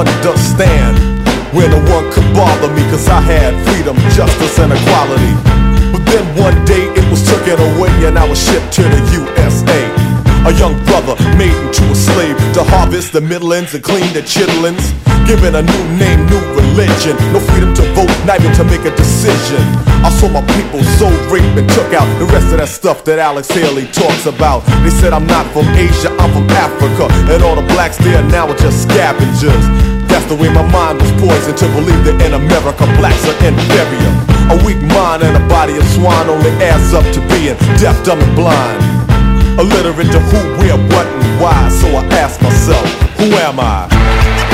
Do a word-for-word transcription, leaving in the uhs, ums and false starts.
understand when no one could bother me, cause I had freedom, justice, and equality. But then one day it was taken away and I was shipped to the U S A. A young brother made into a slave to harvest the middlings and clean the chitlins. Given a new name, new religion, no freedom to vote, not even to make a decision. I saw my people sold, raped, and took out the rest of that stuff that Alex Haley talks about. They said I'm not from Asia, I'm from Africa, and all the blacks there now are just scavengers. That's the way my mind was poisoned to believe that in America blacks are inferior. A weak mind and a body of swine only adds up to being deaf, dumb, and blind. Illiterate to who, where, what, and why. So I ask myself, who am I?